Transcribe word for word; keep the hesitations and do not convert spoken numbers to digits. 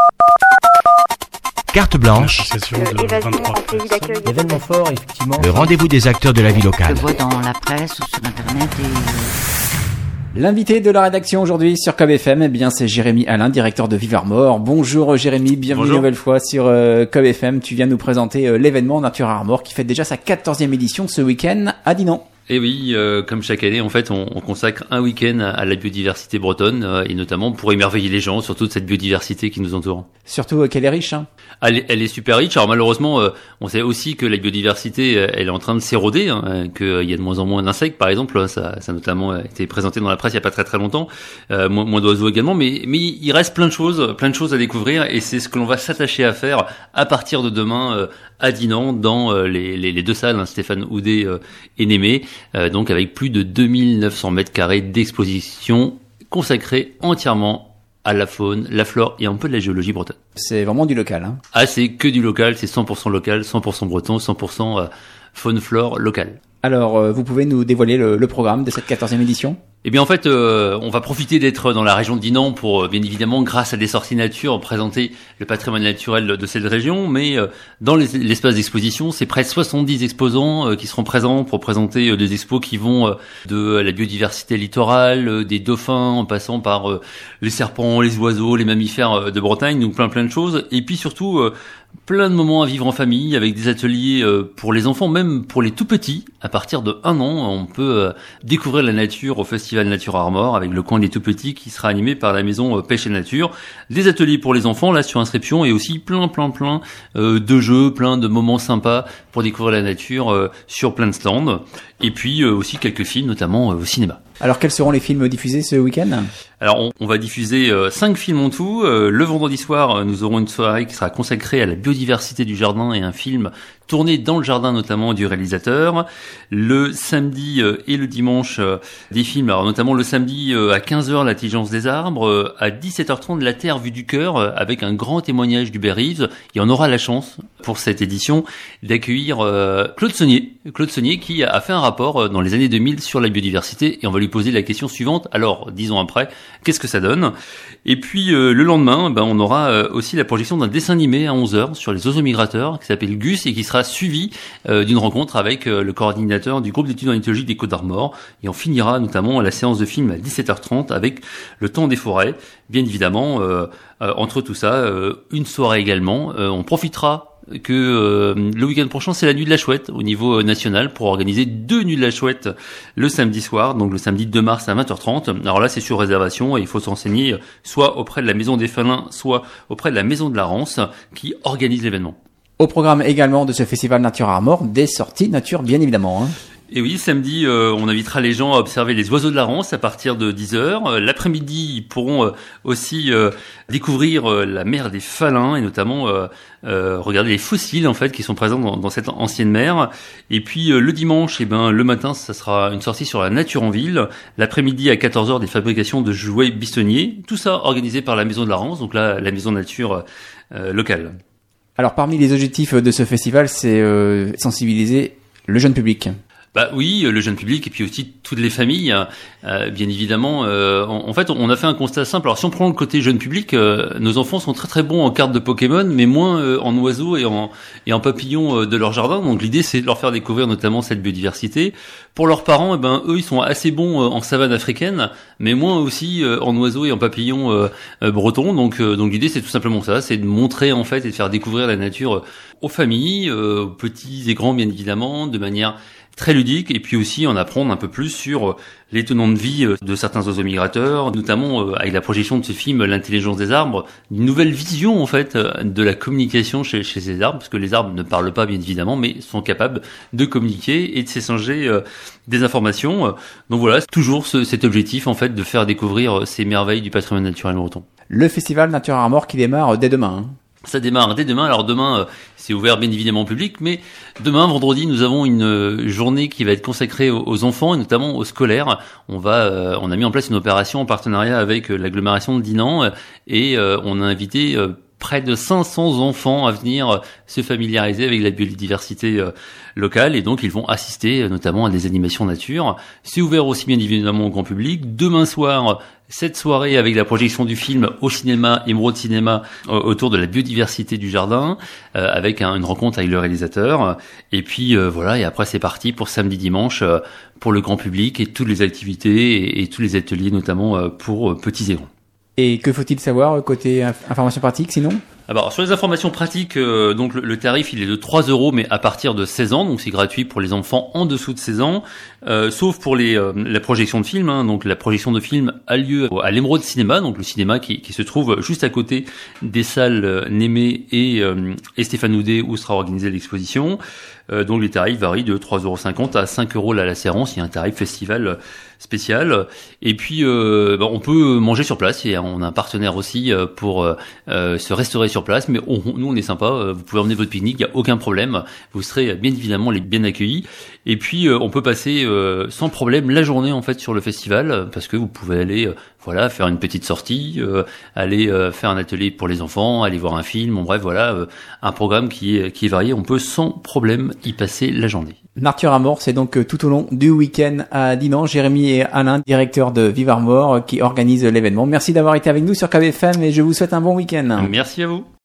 Carte blanche. Événement fort, effectivement. Le rendez-vous des acteurs de la vie locale. Je vois dans la presse ou sur internet et... L'invité de la rédaction aujourd'hui sur C O B F M, eh bien, c'est Jérémy Alain, directeur de Vivre Armor. Bonjour Jérémy, bienvenue Bonjour. une nouvelle fois sur euh, C O B F M. Tu viens nous présenter euh, l'événement Nature Armor qui fête déjà sa quatorzième édition ce week-end à Dinan. Et oui, euh, comme chaque année, en fait, on, on consacre un week-end à la biodiversité bretonne, euh, et notamment pour émerveiller les gens sur toute cette biodiversité qui nous entoure. Surtout euh, qu'elle est riche, hein. Elle, est- elle est super riche. Alors malheureusement, euh, on sait aussi que la biodiversité, euh, elle est en train de s'éroder, hein, qu'il y a de moins en moins d'insectes, par exemple. Ça, ça a notamment été présenté dans la presse il y a pas très très longtemps. Euh, moins, moins d'oiseaux également, mais mais il reste plein de choses, plein de choses à découvrir, et c'est ce que l'on va s'attacher à faire à partir de demain euh, à Dinan, dans euh, les, les, les deux salles, hein, Stéphane Houdet euh, et Némé, euh, donc avec plus de deux mille neuf cents mètres carrés d'exposition consacrée entièrement à la faune, la flore et un peu de la géologie bretonne. C'est vraiment du local, hein. Ah, c'est que du local, c'est cent pour cent local, cent pour cent breton, cent pour cent euh, faune, flore locale. Alors, euh, vous pouvez nous dévoiler le, le programme de cette quatorzième édition ? Eh bien en fait, euh, on va profiter d'être dans la région de Dinan pour, euh, bien évidemment, grâce à des sorties nature, présenter le patrimoine naturel de cette région. Mais euh, dans les, l'espace d'exposition, c'est près de soixante-dix exposants euh, qui seront présents pour présenter euh, des expos qui vont euh, de la biodiversité littorale, euh, des dauphins, en passant par euh, les serpents, les oiseaux, les mammifères euh, de Bretagne, donc plein plein de choses. Et puis surtout, euh, plein de moments à vivre en famille, avec des ateliers euh, pour les enfants, même pour les tout petits. À partir de un an, on peut euh, découvrir la nature au Festival Nature Armor, avec le coin des tout petits qui sera animé par la maison euh, Pêche et Nature. Des ateliers pour les enfants, là, sur inscription, et aussi plein, plein, plein euh, de jeux, plein de moments sympas pour découvrir la nature euh, sur plein de stands. Et puis euh, aussi quelques films, notamment euh, au cinéma. Alors, quels seront les films diffusés ce week-end ? Alors, on, on va diffuser euh, cinq films en tout. Euh, le vendredi soir, euh, nous aurons une soirée qui sera consacrée à la biodiversité du jardin et un film tourné dans le jardin, notamment du réalisateur. Le samedi euh, et le dimanche, euh, des films. Alors, notamment le samedi euh, à quinze heures, l'intelligence des arbres. Euh, à dix-sept heures trente, la Terre vue du cœur, euh, avec un grand témoignage d'Hubert Reeves. Et on aura la chance, pour cette édition, d'accueillir euh, Claude Saunier. Claude Saunier qui a fait un rapport euh, dans les années deux mille sur la biodiversité. Et on va lui poser la question suivante. Alors, dix ans après, qu'est-ce que ça donne ? Et puis euh, le lendemain, ben, on aura euh, aussi la projection d'un dessin animé à onze heures sur les oiseaux migrateurs qui s'appelle Gus et qui sera suivi euh, d'une rencontre avec euh, le coordinateur du groupe d'études ornithologiques des Côtes d'Armor. Et on finira notamment la séance de film à dix-sept heures trente avec le temps des forêts. Bien évidemment, euh, euh, entre tout ça, euh, une soirée également. Euh, on profitera que euh, le week-end prochain, c'est la nuit de la chouette au niveau euh, national pour organiser deux nuits de la chouette le samedi soir, donc le samedi deux mars à vingt heures trente. Alors là, c'est sur réservation et il faut se renseigner soit auprès de la Maison des Félins, soit auprès de la Maison de la Rance qui organise l'événement. Au programme également de ce festival Nature Armor, des sorties nature, bien évidemment, hein. Et oui, samedi, euh, on invitera les gens à observer les oiseaux de la Rance à partir de dix heures. Euh, l'après-midi, ils pourront euh, aussi euh, découvrir euh, la mer des Faluns et notamment euh, euh, regarder les fossiles en fait qui sont présents dans, dans cette ancienne mer. Et puis euh, le dimanche, et ben le matin, ça sera une sortie sur la nature en ville. L'après-midi à quatorze heures, des fabrications de jouets bissonniers. Tout ça organisé par la Maison de la Rance, donc là la maison nature euh, locale. Alors, parmi les objectifs de ce festival, c'est euh, sensibiliser le jeune public. Bah oui, le jeune public et puis aussi toutes les familles, euh, bien évidemment. Euh, en, en fait, on a fait un constat simple. Alors, si on prend le côté jeune public, euh, nos enfants sont très très bons en cartes de Pokémon, mais moins euh, en oiseaux et en et en papillons euh, de leur jardin. Donc, l'idée c'est de leur faire découvrir notamment cette biodiversité. Pour leurs parents, eh ben eux, ils sont assez bons euh, en savane africaine, mais moins aussi euh, en oiseaux et en papillons euh, euh, bretons. Donc, euh, donc l'idée c'est tout simplement ça, c'est de montrer en fait et de faire découvrir la nature euh, aux familles, euh, aux petits et grands bien évidemment, de manière très ludique, et puis aussi en apprendre un peu plus sur les tenants de vie de certains oiseaux migrateurs, notamment avec la projection de ce film L'intelligence des arbres, une nouvelle vision en fait de la communication chez, chez ces arbres, parce que les arbres ne parlent pas bien évidemment, mais sont capables de communiquer et de s'échanger des informations. Donc voilà, toujours ce, cet objectif en fait de faire découvrir ces merveilles du patrimoine naturel breton. Le festival Nature Armor qui démarre dès demain, hein. Ça démarre dès demain. Alors demain, euh, c'est ouvert bien évidemment au public, mais demain, vendredi, nous avons une euh, journée qui va être consacrée aux, aux enfants et notamment aux scolaires. On va, euh, on a mis en place une opération en partenariat avec euh, l'agglomération de Dinan euh, et euh, on a invité euh, près de cinq cents enfants à venir se familiariser avec la biodiversité locale, et donc ils vont assister notamment à des animations nature. C'est ouvert aussi bien évidemment au grand public. Demain soir, cette soirée avec la projection du film au cinéma, Emeraude Cinéma, autour de la biodiversité du jardin, euh, avec un, une rencontre avec le réalisateur. Et puis euh, voilà, et après c'est parti pour samedi dimanche euh, pour le grand public et toutes les activités et, et tous les ateliers, notamment euh, pour euh, petits et grands. Et que faut-il savoir côté inf- information pratique sinon ? Alors sur les informations pratiques, euh, donc le, le tarif il est de trois euros, mais à partir de seize ans, donc c'est gratuit pour les enfants en dessous de seize ans, euh, sauf pour les euh, la projection de film. Hein, donc la projection de film a lieu à l'Emeraude Cinéma, donc le cinéma qui, qui se trouve juste à côté des salles euh, Némé et, euh, et Stéphane Houdet où sera organisée l'exposition. Euh, donc les tarifs varient de trois euros cinquante à cinq euros la lacérance. Il y a un tarif festival spécial. Et puis euh, bah, on peut manger sur place. Et on a un partenaire aussi euh, pour euh, se restaurer sur place. Mais on, nous on est sympa. Vous pouvez emmener votre pique-nique, il y a aucun problème. Vous serez bien évidemment les bien accueillis. Et puis euh, on peut passer euh, sans problème la journée en fait sur le festival, parce que vous pouvez aller euh, voilà faire une petite sortie, euh, aller euh, faire un atelier pour les enfants, aller voir un film. En bref voilà euh, un programme qui est qui est varié. On peut sans problème y passer la journée. Nature Armor, c'est donc tout au long du week-end à Dinan. Jérémy et Alain, directeurs de Vive Armor, qui organisent l'événement. Merci d'avoir été avec nous sur K B F M et je vous souhaite un bon week-end. Merci à vous.